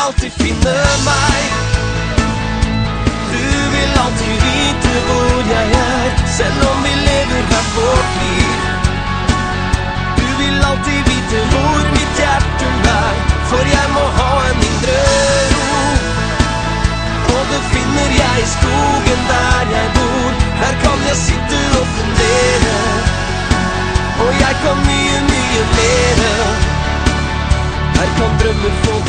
alltid finne meg. Du vil alltid vite hvor jeg er, selv om vi lever hvert vårt liv. Du vil alltid vite hvor mitt hjerte er, for jeg må ha en indre ro. Og det finner jeg i skogen der jeg bor. Her kan jeg sitte og fundere, og jeg kan mye, mye mere. Her kan drømmer få